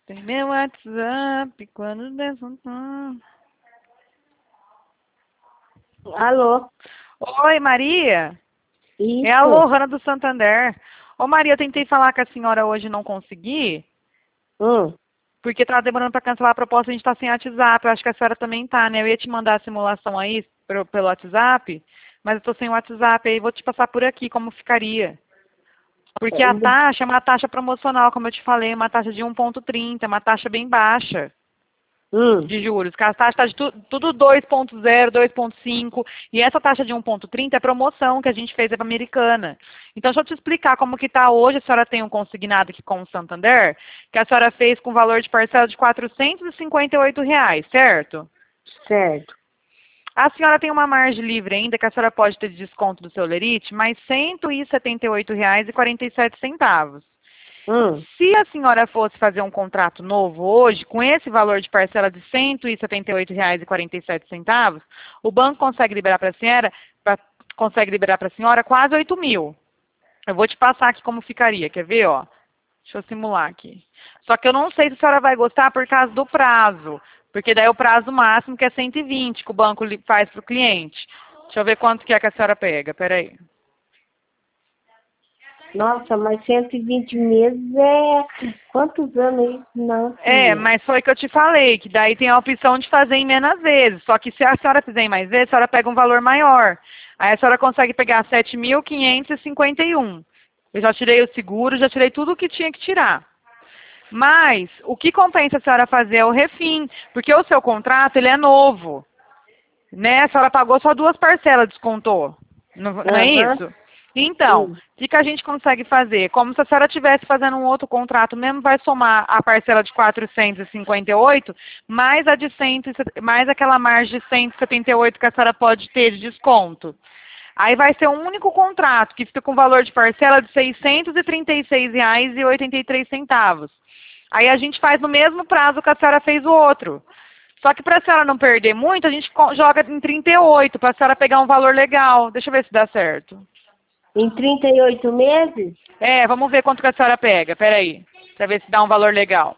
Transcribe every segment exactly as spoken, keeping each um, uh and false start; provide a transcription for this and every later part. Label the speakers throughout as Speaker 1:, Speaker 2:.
Speaker 1: Tem meu WhatsApp quando der um...
Speaker 2: Alô?
Speaker 1: Oi, Maria? É a
Speaker 2: Isso.
Speaker 1: Lohana do Santander. Ô, Maria, eu tentei falar com a senhora hoje e não consegui,
Speaker 2: Hum.
Speaker 1: porque estava demorando para cancelar a proposta, a gente está sem WhatsApp. Eu acho que a senhora também tá, né? Eu ia te mandar a simulação aí pelo, pelo WhatsApp, mas eu estou sem o WhatsApp, aí vou te passar por aqui como ficaria. Porque a taxa é uma taxa promocional, como eu te falei, uma taxa de um ponto trinta, uma taxa bem baixa
Speaker 2: Hum.
Speaker 1: de juros. Que a taxa está de tu, tudo dois ponto zero, dois ponto cinco, e essa taxa de um ponto trinta é promoção que a gente fez é para Americana. Então, deixa eu te explicar como que está hoje. A senhora tem um consignado aqui com o Santander, que a senhora fez com valor de parcela de quatrocentos e cinquenta e oito reais, certo?
Speaker 2: Certo.
Speaker 1: A senhora tem uma margem livre ainda, que a senhora pode ter de desconto do seu lerite, mais cento e setenta e oito reais e quarenta e sete centavos.
Speaker 2: Hum.
Speaker 1: Se a senhora fosse fazer um contrato novo hoje, com esse valor de parcela de cento e setenta e oito reais e quarenta e sete centavos, o banco consegue liberar para a senhora, pra, consegue liberar para a senhora quase oito mil. Eu vou te passar aqui como ficaria, quer ver, ó? Deixa eu simular aqui. Só que eu não sei se a senhora vai gostar por causa do prazo, porque daí é o prazo máximo que é cento e vinte que o banco faz para o cliente. Deixa eu ver quanto que é que a senhora pega, peraí.
Speaker 2: Nossa, mas cento e vinte meses é... Quantos anos isso? Não,
Speaker 1: É,
Speaker 2: filha.
Speaker 1: mas foi o que eu te falei, que daí tem a opção de fazer em menos vezes. Só que se a senhora fizer em mais vezes, a senhora pega um valor maior. Aí a senhora consegue pegar sete mil quinhentos e cinquenta e um. Eu já tirei o seguro, já tirei tudo o que tinha que tirar. Mas o que compensa a senhora fazer é o refim, porque o seu contrato ele é novo. Né? A senhora pagou só duas parcelas, descontou. Não, não é
Speaker 2: Aham.
Speaker 1: isso? Então, o
Speaker 2: Hum.
Speaker 1: que, que a gente consegue fazer? Como se a senhora estivesse fazendo um outro contrato, mesmo vai somar a parcela de quatrocentos e cinquenta e oito, mais a de cem, mais aquela margem de cento e setenta e oito que a senhora pode ter de desconto. Aí vai ser um único contrato, que fica com valor de parcela de seiscentos e trinta e seis reais e oitenta e três centavos. Aí a gente faz no mesmo prazo que a senhora fez o outro. Só que para a senhora não perder muito, a gente joga em trinta e oito, para a senhora pegar um valor legal. Deixa eu ver se dá certo.
Speaker 2: Em trinta e oito meses?
Speaker 1: É, vamos ver quanto que a senhora pega. Peraí, para ver se dá um valor legal.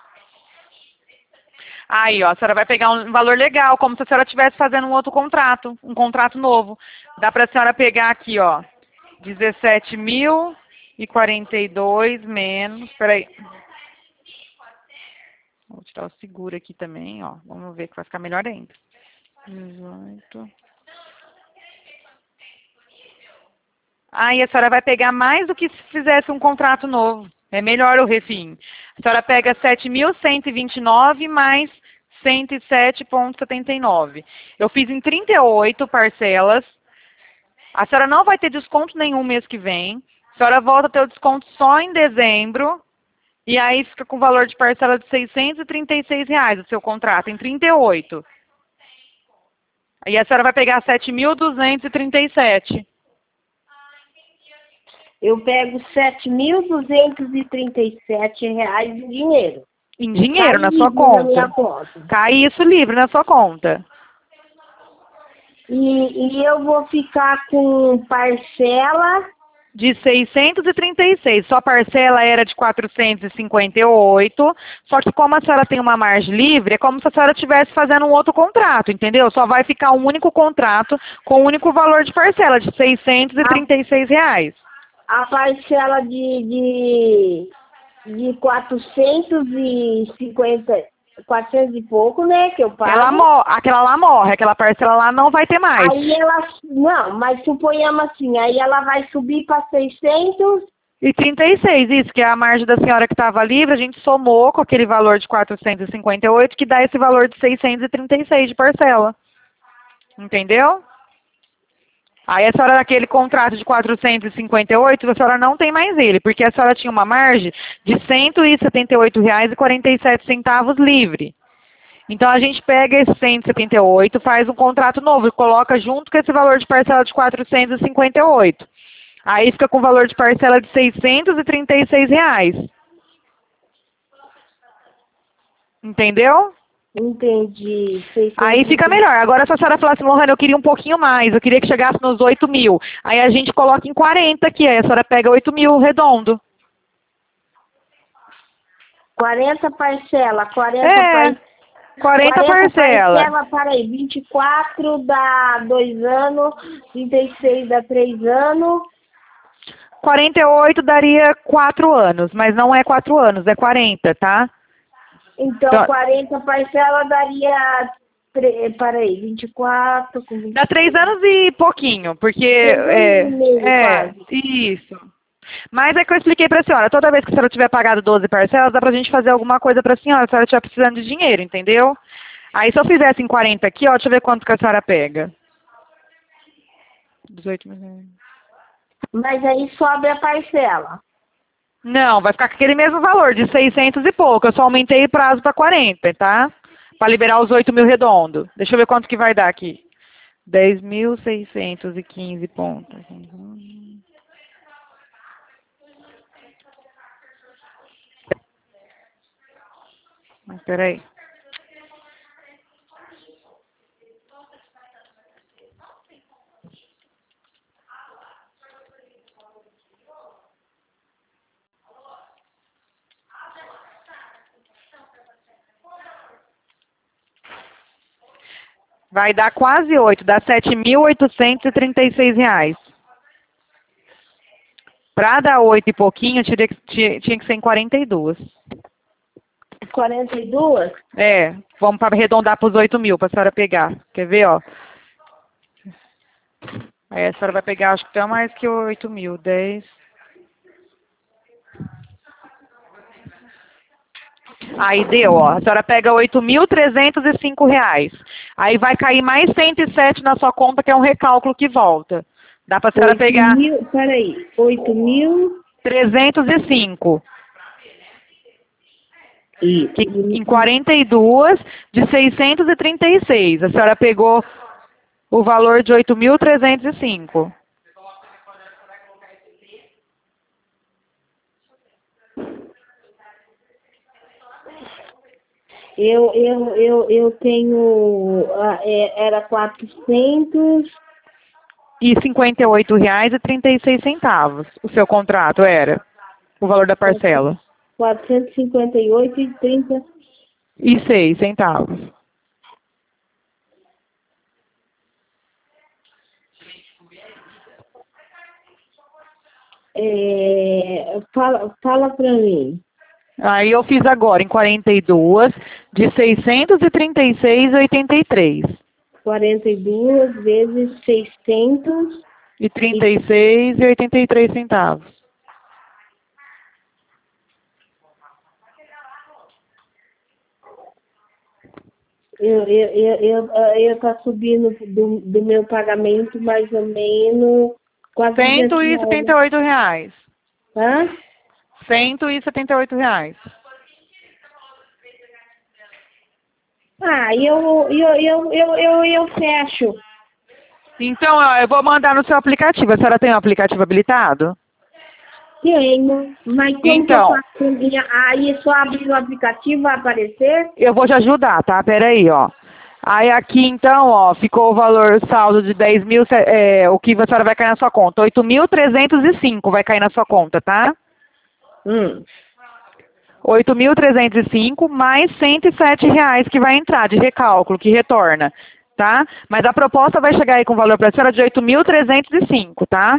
Speaker 1: Aí, ó, a senhora vai pegar um valor legal, como se a senhora estivesse fazendo um outro contrato, um contrato novo. Dá para a senhora pegar aqui, ó, dezessete mil e quarenta e dois menos, peraí. Vou tirar o seguro aqui também, ó. Vamos ver que vai ficar melhor ainda. dezoito. Aí a senhora vai pegar mais do que se fizesse um contrato novo. É melhor o refim. A senhora pega sete mil cento e vinte e nove mais cento e sete vírgula setenta e nove. Eu fiz em trinta e oito parcelas. A senhora não vai ter desconto nenhum mês que vem. A senhora volta a ter o desconto só em dezembro. E aí fica com o valor de parcela de seiscentos e trinta e seis reais o seu contrato, em trinta e oito. Aí a senhora vai pegar sete mil duzentos e trinta e sete.
Speaker 2: Eu pego sete mil duzentos e trinta e sete reais em dinheiro.
Speaker 1: Em dinheiro,
Speaker 2: Cai
Speaker 1: na sua
Speaker 2: livre na minha
Speaker 1: conta.
Speaker 2: conta.
Speaker 1: Cai isso livre na sua conta.
Speaker 2: E, e eu vou ficar com parcela...
Speaker 1: De seiscentos e trinta e seis. Sua parcela era de quatrocentos e cinquenta e oito. Só que como a senhora tem uma margem livre, é como se a senhora estivesse fazendo um outro contrato, entendeu? Só vai ficar um único contrato com um único valor de parcela, de seiscentos e trinta e seis reais.
Speaker 2: A parcela de, de, de quatrocentos e cinquenta, quatrocentos e pouco, né, que eu
Speaker 1: Ela
Speaker 2: pago.
Speaker 1: mo- aquela lá morre, aquela parcela lá não vai ter mais.
Speaker 2: Aí ela, não, mas suponhamos assim, aí ela vai subir para seiscentos.
Speaker 1: E trinta e seis, isso, que é a margem da senhora que estava livre, a gente somou com aquele valor de quatrocentos e cinquenta e oito, que dá esse valor de seiscentos e trinta e seis de parcela. Entendeu? Aí a senhora, naquele contrato de quatrocentos e cinquenta e oito, a senhora não tem mais ele, porque a senhora tinha uma margem de cento e setenta e oito reais e quarenta e sete centavos livre. Então a gente pega esse cento e setenta e oito, faz um contrato novo e coloca junto com esse valor de parcela de quatrocentos e cinquenta e oito. Aí fica com o valor de parcela de seiscentos e trinta e seis reais. Entendeu?
Speaker 2: Entendi.
Speaker 1: Aí fica melhor. Agora se a senhora falar assim, Lohana, eu queria um pouquinho mais, eu queria que chegasse nos oito mil. Aí a gente coloca em quarenta aqui, aí a senhora pega oito mil redondo.
Speaker 2: quarenta parcela, quarenta
Speaker 1: É,
Speaker 2: par...
Speaker 1: quarenta
Speaker 2: quarenta
Speaker 1: parcelas.
Speaker 2: parcela, peraí, vinte e quatro dá dois anos, trinta e seis dá três anos.
Speaker 1: quarenta e oito daria quatro anos, mas não é quatro anos, é quarenta, tá?
Speaker 2: Então,
Speaker 1: Então,
Speaker 2: quarenta parcela daria, tre- peraí, vinte e quatro com vinte
Speaker 1: dá
Speaker 2: e
Speaker 1: três
Speaker 2: seis.
Speaker 1: anos e pouquinho, porque
Speaker 2: Três anos
Speaker 1: é,
Speaker 2: e meio,
Speaker 1: é,
Speaker 2: quase.
Speaker 1: isso. Mas é que eu expliquei pra senhora, toda vez que a senhora tiver pagado doze parcelas, dá pra gente fazer alguma coisa pra senhora, se a senhora estiver precisando de dinheiro, entendeu? Aí se eu fizesse em quarenta aqui, ó, deixa eu ver quanto que a senhora pega. dezoito mil reais.
Speaker 2: Mas aí sobe a parcela.
Speaker 1: Não, vai ficar com aquele mesmo valor, de seiscentos e pouco. Eu só aumentei o prazo para quarenta, tá? Para liberar os oito mil redondo. Deixa eu ver quanto que vai dar aqui. dez mil seiscentos e quinze pontos. Mas peraí. Vai dar quase oito, dá sete mil oitocentos e trinta e seis reais. Para dar oito e pouquinho, tinha que, tinha, tinha que ser em quarenta e dois.
Speaker 2: quarenta e duas?
Speaker 1: É, vamos para arredondar para os oito mil, para a senhora pegar. Quer ver, ó? Aí a senhora vai pegar, acho que até mais que oito mil. dez. Aí deu, ó. A senhora pega oito mil trezentos e cinco reais. Aí vai cair mais cento e sete na sua conta, que é um recálculo que volta. Dá para a senhora
Speaker 2: oito
Speaker 1: pegar
Speaker 2: mil, peraí, oito mil
Speaker 1: trezentos e cinco.
Speaker 2: e,
Speaker 1: Que, em quarenta e dois de seiscentos e trinta e seis. A senhora pegou o valor de oito mil trezentos e cinco.
Speaker 2: eu, eu, eu, eu tenho, ah, é, era quatrocentos,
Speaker 1: E cinquenta e oito reais e trinta e seis centavos. O seu contrato era o valor da parcela.
Speaker 2: quatrocentos e cinquenta e oito e trinta.
Speaker 1: E seis centavos.
Speaker 2: É, fala, fala pra mim.
Speaker 1: Aí eu fiz agora em quarenta e dois de seiscentos e trinta e seis e oitenta e três.
Speaker 2: quarenta e duas vezes seiscentos
Speaker 1: E
Speaker 2: e
Speaker 1: trinta e seis e oitenta e três centavos.
Speaker 2: eu, eu, eu, eu, eu tá subindo do, do meu pagamento mais ou menos quase
Speaker 1: Cento
Speaker 2: duzentos
Speaker 1: e setenta e
Speaker 2: reais.
Speaker 1: oito reais.
Speaker 2: Hã?
Speaker 1: Cento e setenta e oito reais.
Speaker 2: Ah, eu, eu, eu, eu, eu, eu fecho.
Speaker 1: Então, ó, eu vou mandar no seu aplicativo. A senhora tem o aplicativo habilitado?
Speaker 2: Tenho, mas como que eu
Speaker 1: Então,
Speaker 2: faço? com minha- Aí só abrir o aplicativo vai aparecer?
Speaker 1: eu vou te ajudar, tá? Peraí, ó. Aí aqui, então, ó, ficou o valor saldo de dez mil, é, o que a senhora vai cair na sua conta. oito mil trezentos e cinco vai cair na sua conta, tá?
Speaker 2: Hum.
Speaker 1: oito mil trezentos e cinco mais cento e sete reais que vai entrar de recálculo, que retorna, tá? Mas a proposta vai chegar aí com o valor para a senhora de oito mil trezentos e cinco, tá?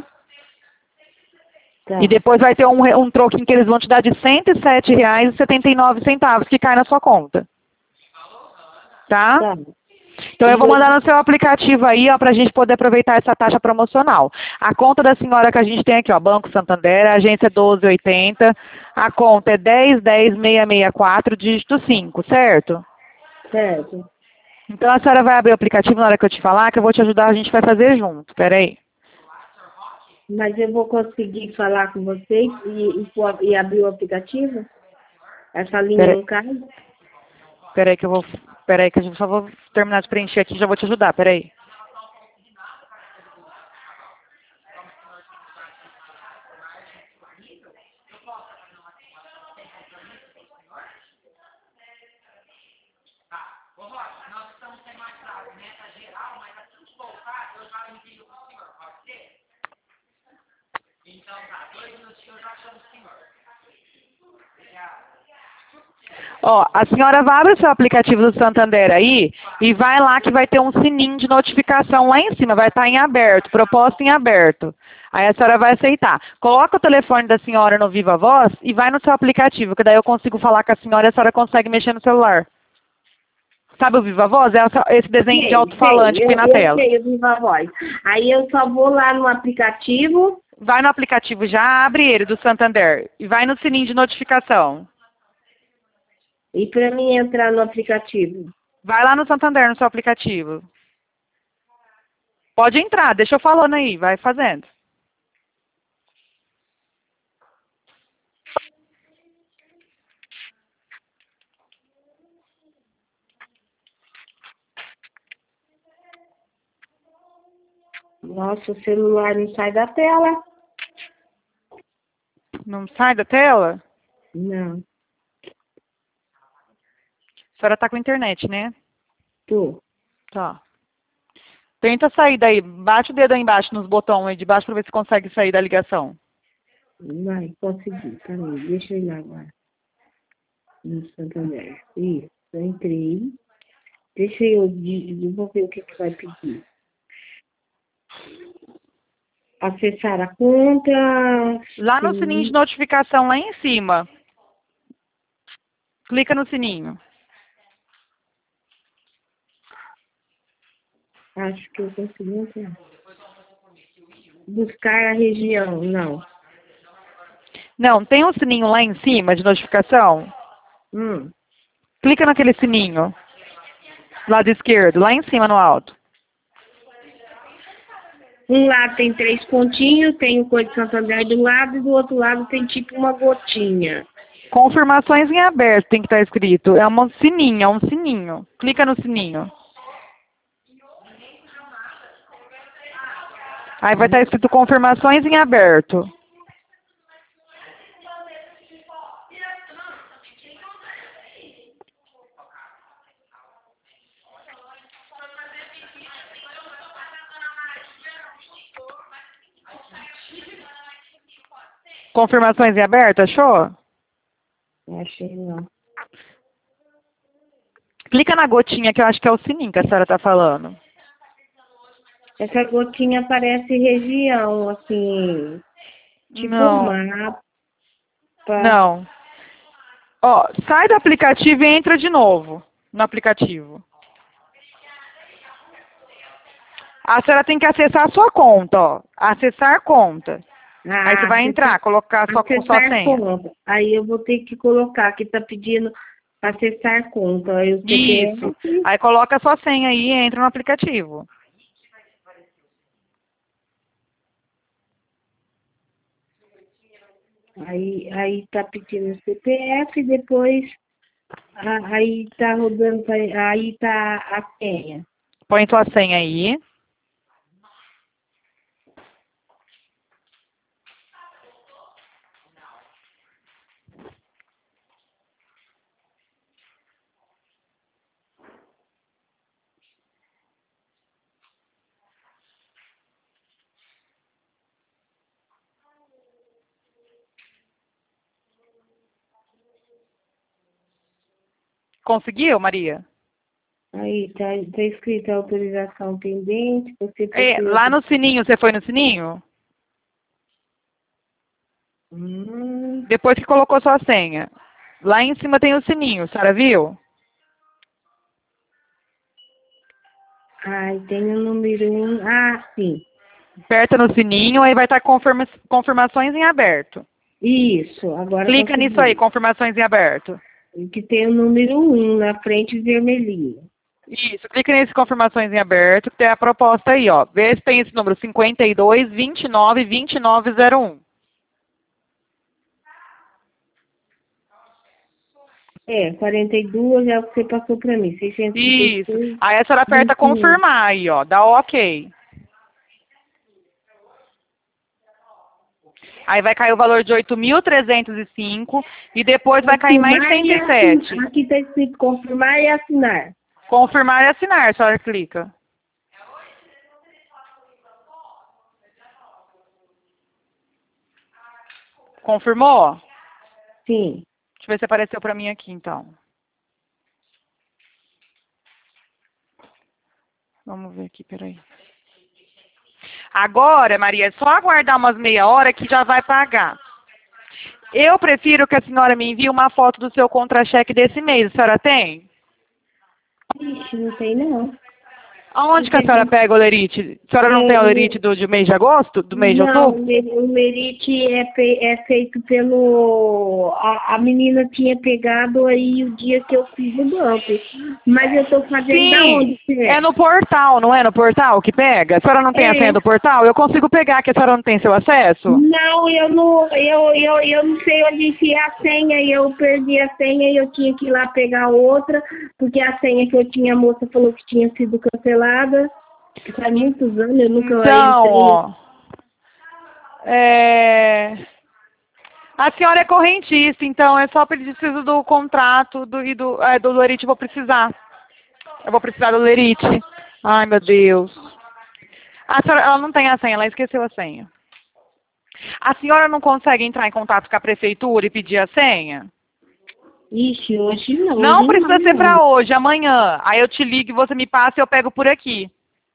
Speaker 1: E
Speaker 2: Tá,
Speaker 1: depois vai ter um, re- um troquinho que eles vão te dar de cento e sete reais e setenta e nove centavos que cai na sua conta, tá?
Speaker 2: tá.
Speaker 1: Então eu
Speaker 2: E
Speaker 1: vou mandar
Speaker 2: hoje,
Speaker 1: no seu aplicativo aí, ó, pra gente poder aproveitar essa taxa promocional. A conta da senhora que a gente tem aqui, ó, Banco Santander, a agência é doze oitenta, a conta é dez dez seiscentos e sessenta e quatro, dígito cinco, certo?
Speaker 2: certo.
Speaker 1: Então a senhora vai abrir o aplicativo na hora que eu te falar, que eu vou te ajudar, a gente vai fazer junto. Peraí.
Speaker 2: Mas eu vou conseguir falar com vocês e, e, pô- e abrir o aplicativo? Essa linha
Speaker 1: Peraí,
Speaker 2: não cai?
Speaker 1: peraí que eu vou. Peraí que eu só vou terminar de preencher aqui e já vou te ajudar, peraí. Ó, a senhora vai abrir o seu aplicativo do Santander aí e vai lá que vai ter um sininho de notificação lá em cima, vai estar em aberto, proposta em aberto. Aí a senhora vai aceitar. Coloca o telefone da senhora no Viva Voz e vai no seu aplicativo, que daí eu consigo falar com a senhora e a senhora consegue mexer no celular. Sabe o Viva Voz? É essa- esse desenho de
Speaker 2: Sei,
Speaker 1: alto-falante
Speaker 2: sei,
Speaker 1: que tem
Speaker 2: eu,
Speaker 1: na
Speaker 2: eu
Speaker 1: tela.
Speaker 2: sei o Viva Voz. Aí eu só vou lá no aplicativo
Speaker 1: Vai no aplicativo já, abre ele do Santander e vai no sininho de notificação.
Speaker 2: e para mim entrar no aplicativo.
Speaker 1: Vai lá no Santander, no seu aplicativo. Pode entrar, deixa eu falando aí, vai fazendo.
Speaker 2: Nossa, o celular não sai da tela.
Speaker 1: Não sai da tela?
Speaker 2: Não,
Speaker 1: A senhora tá com internet, né?
Speaker 2: tô.
Speaker 1: Tá. Tenta sair daí, bate o dedo aí embaixo nos botões aí de baixo pra ver se consegue sair da ligação.
Speaker 2: Vai, consegui. Peraí, deixa eu ir lá agora. No Santander. Isso, eu entrei. Deixa eu, de- eu vou ver o que, que vai pedir. Acessar a conta.
Speaker 1: Lá no sininho de
Speaker 2: Sim,
Speaker 1: notificação, lá em cima. Clica no sininho.
Speaker 2: acho que eu consegui entrar. Buscar a região, não.
Speaker 1: Não, tem um sininho lá em cima de notificação?
Speaker 2: Hum.
Speaker 1: Clica naquele sininho. Lado esquerdo, lá em cima no alto.
Speaker 2: Um lado tem três pontinhos, tem o Código Santander do lado e do outro lado tem tipo uma gotinha.
Speaker 1: Confirmações em aberto tem que estar escrito. É um sininho, é um sininho. Clica no sininho. Aí vai estar escrito confirmações em aberto. Confirmações em aberto, achou?
Speaker 2: Achei não.
Speaker 1: Clica na gotinha que eu acho que é o sininho que a senhora está falando.
Speaker 2: Essa gotinha parece região, assim, tipo um
Speaker 1: Não,
Speaker 2: mapa.
Speaker 1: não. Ó, sai do aplicativo e entra de novo no aplicativo. A senhora tem que acessar a sua conta, ó. Acessar conta. Aí você
Speaker 2: Ah,
Speaker 1: vai
Speaker 2: acessar,
Speaker 1: entrar, colocar sua, sua
Speaker 2: acessar
Speaker 1: senha.
Speaker 2: conta. Aí eu vou ter que colocar, que tá pedindo acessar conta. Aí o
Speaker 1: Isso.
Speaker 2: C P F.
Speaker 1: Aí coloca a sua senha aí e entra no aplicativo.
Speaker 2: Aí, aí tá pedindo o C P F, depois a- aí tá rodando, pra- aí tá a senha.
Speaker 1: Põe sua senha aí. Conseguiu, Maria?
Speaker 2: Aí tá, tá escrito autorização pendente, você
Speaker 1: É,
Speaker 2: precisa.
Speaker 1: lá no sininho, você foi no sininho?
Speaker 2: Hum,
Speaker 1: Depois que colocou sua senha. Lá em cima tem o sininho, a senhora viu?
Speaker 2: ai, tem o número um. Ah, sim.
Speaker 1: Aperta no sininho, aí vai estar confirma confirmações em aberto.
Speaker 2: Isso, agora
Speaker 1: Clica nisso aí,
Speaker 2: consegui.
Speaker 1: confirmações em aberto.
Speaker 2: Que tem o número um na frente vermelhinho.
Speaker 1: Isso, clica nesse confirmações em aberto, que tem a proposta aí, ó. Vê se tem esse número cinquenta e dois, vinte e nove, vinte e nove zero um.
Speaker 2: É, quarenta e duas é o que você passou para mim.
Speaker 1: Isso.
Speaker 2: seiscentos e trinta e seis,
Speaker 1: Aí a senhora aperta
Speaker 2: vinte e nove.
Speaker 1: confirmar aí, ó. Dá ok. Aí vai cair o valor de oito mil trezentos e cinco e depois vai cair mais
Speaker 2: Confirmar
Speaker 1: cento
Speaker 2: e
Speaker 1: e sete.
Speaker 2: assinar. Aqui está escrito confirmar e assinar.
Speaker 1: Confirmar e assinar, a senhora clica. Confirmou?
Speaker 2: Sim.
Speaker 1: eu ver se apareceu pra mim aqui, então. Vamos ver aqui, peraí. Agora, Maria, é só aguardar umas meia hora que já vai pagar. Eu prefiro que a senhora me envie uma foto do seu contra-cheque desse mês. A senhora tem?
Speaker 2: Ixi, não tem não.
Speaker 1: Aonde que a senhora pega o lerite? A senhora não tem o lerite do, do mês de agosto? Do mês de
Speaker 2: Não,
Speaker 1: outubro?
Speaker 2: o mer- o merite é, fe- é feito pelo... A, a menina tinha pegado aí o dia que eu fiz o banco. Mas eu tô fazendo da
Speaker 1: Sim,
Speaker 2: onde que
Speaker 1: é
Speaker 2: é?
Speaker 1: no portal, não é no portal que pega? A senhora não tem a senha
Speaker 2: É.
Speaker 1: do portal? Eu consigo pegar, que a senhora não tem seu acesso?
Speaker 2: Não, eu não, eu, eu, eu não sei onde enfiar a senha, e eu perdi a senha e eu tinha que ir lá pegar outra, porque a senha que eu tinha, a moça falou que tinha sido cancelada. Faz muitos anos, eu nunca
Speaker 1: Então,
Speaker 2: entrei.
Speaker 1: ó, é... a senhora é correntista, então é só preciso do contrato do, e do, é, do lerite, eu vou precisar. Eu vou precisar do lerite. Ai, meu Deus. A senhora, ela não tem a senha, ela esqueceu a senha. A senhora não consegue entrar em contato com a prefeitura e pedir a senha?
Speaker 2: Ixi, hoje não,
Speaker 1: Não
Speaker 2: hoje
Speaker 1: precisa ser
Speaker 2: não.
Speaker 1: para hoje, amanhã. Aí eu te ligo e você me passa e eu pego por aqui.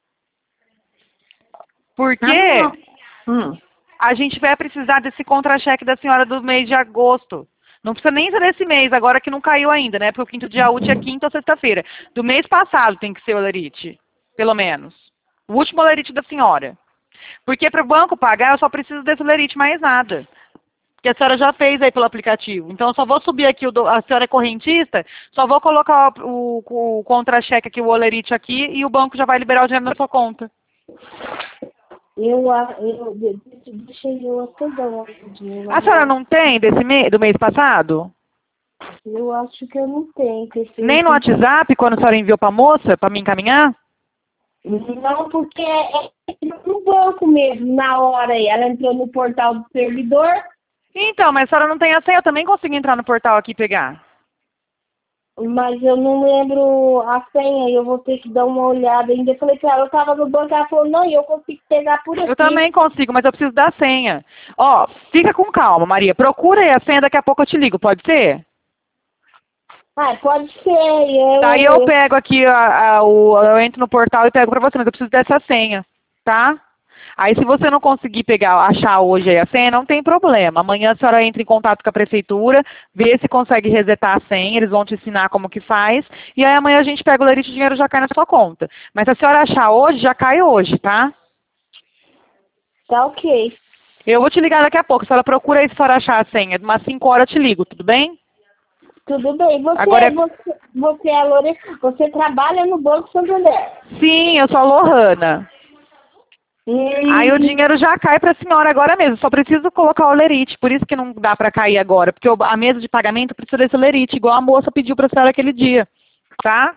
Speaker 2: Tá
Speaker 1: Porque
Speaker 2: bom. Hum.
Speaker 1: a gente vai precisar desse contra-cheque da senhora do mês de agosto. Não precisa nem ser desse mês, agora que não caiu ainda, né? Porque o quinto dia útil é quinta ou sexta-feira. Do mês passado tem que ser o lerite, pelo menos. O último lerite da senhora. Porque para o banco pagar, eu só preciso desse lerite, mais nada. Que a senhora já fez aí pelo aplicativo. Então, eu só vou subir aqui, o do, a senhora é correntista, só vou colocar o, o, o contra-cheque aqui, o olerite aqui, e o banco já vai liberar o dinheiro na sua conta.
Speaker 2: Eu, a- eu, de- de- deixa eu até dar uma olhadinha,
Speaker 1: A
Speaker 2: mas
Speaker 1: senhora
Speaker 2: eu,
Speaker 1: não tem desse mês, do mês passado?
Speaker 2: eu acho que eu não tenho, que esse
Speaker 1: Nem no
Speaker 2: último-
Speaker 1: WhatsApp, quando a senhora enviou para a moça, para me encaminhar?
Speaker 2: Não, porque é é no banco mesmo, na hora aí. Ela entrou no portal do servidor,
Speaker 1: Então, mas a senhora não tem a senha, eu também consigo entrar no portal aqui e pegar.
Speaker 2: mas eu não lembro a senha, eu vou ter que dar uma olhada ainda. Eu falei pra ela, eu tava no banco, ela falou, não, eu consigo pegar por aqui.
Speaker 1: Eu também consigo, mas eu preciso da senha. Ó, fica com calma, Maria. Procura aí a senha, daqui a pouco eu te ligo, pode ser?
Speaker 2: Ah, pode ser. Eu,
Speaker 1: Daí eu pego aqui, a, a, o, eu entro no portal e pego pra você, mas eu preciso dessa senha, tá? Aí se você não conseguir pegar, achar hoje aí a senha, não tem problema. Amanhã a senhora entra em contato com a prefeitura, vê se consegue resetar a senha, eles vão te ensinar como que faz, e aí amanhã a gente pega o lerite e o dinheiro já cai na sua conta. Mas se a senhora achar hoje, já cai hoje, tá?
Speaker 2: Tá ok.
Speaker 1: Eu vou te ligar daqui a pouco, a senhora procura aí se a senhora achar a senha. De umas cinco horas eu te ligo, tudo bem?
Speaker 2: Tudo bem. Você,
Speaker 1: Agora é...
Speaker 2: você, você é a Lore... você trabalha no Banco Santander.
Speaker 1: Sim, eu sou a Lohana.
Speaker 2: Hum,
Speaker 1: Aí o dinheiro já cai para a senhora agora mesmo. Só preciso colocar o lerite. Por isso que não dá para cair agora. Porque o- a mesa de pagamento precisa desse lerite, igual a moça pediu para a senhora aquele dia. Tá?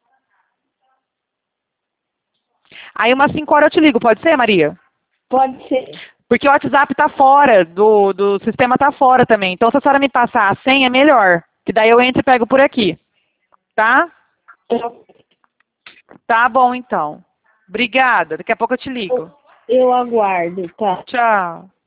Speaker 1: Aí umas cinco horas eu te ligo. Pode ser, Maria?
Speaker 2: pode ser.
Speaker 1: Porque o WhatsApp tá fora, do, do sistema tá fora também. Então se a senhora me passar a senha, é melhor. Que daí eu entro e pego por aqui. Tá?
Speaker 2: Eu,
Speaker 1: Tá bom, então. Obrigada. Daqui a pouco eu te ligo.
Speaker 2: eu aguardo, tá?
Speaker 1: Tchau.